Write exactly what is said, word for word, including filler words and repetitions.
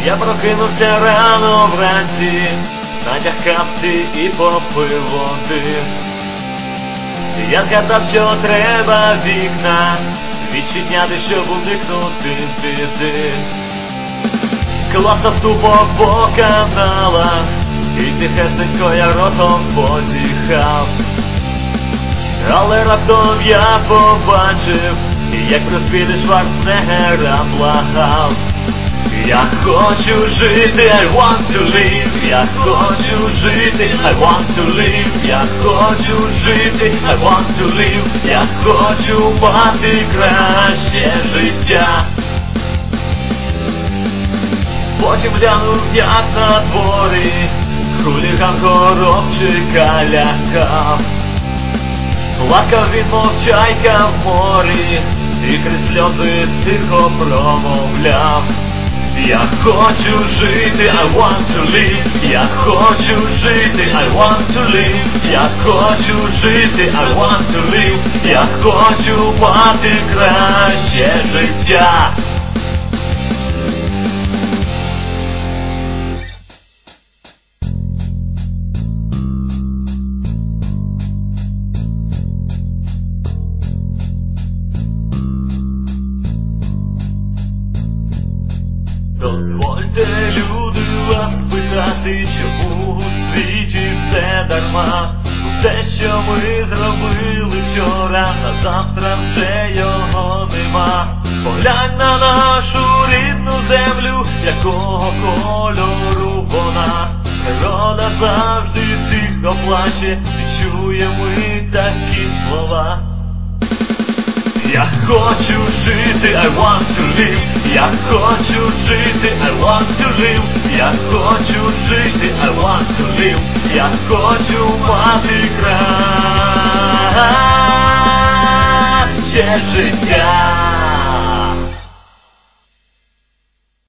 Я прокинувся рано вранці, надяг капці і попив води. Я згадав, що треба вікна відчиняти, щоб уникнути біди. Клацав тупо по каналах, і тихесенько я ротом позіхав. Але раптом я побачив, як просвіти Шварценеггера благав. Я хочу жити, I want to live. Я хочу жити, I want to live. Я хочу жити, I want to live. Я хочу мати краще життя. Потім глянув, як на дворі хуліган коробчика лякав. Плакав він, мов чайка в морі, і крізь сльози тихо промовляв. Я хочу жити, I want to live. Я хочу жити, I want to live. Я хочу жити, I want to live. Я хочу мати краще життя. Дозвольте, люди, вас спитати, чому у світі все дарма. Усе, що ми зробили вчора, на завтра вже його нема. Поглянь на нашу рідну землю, якого кольору вона. Природа завжди тихо плаче, і чуємо ми такі слова. Я хочу жити, I want to live. Я хочу жити, I want to live. Я хочу жити, I want to live. Я хочу мати краще життя.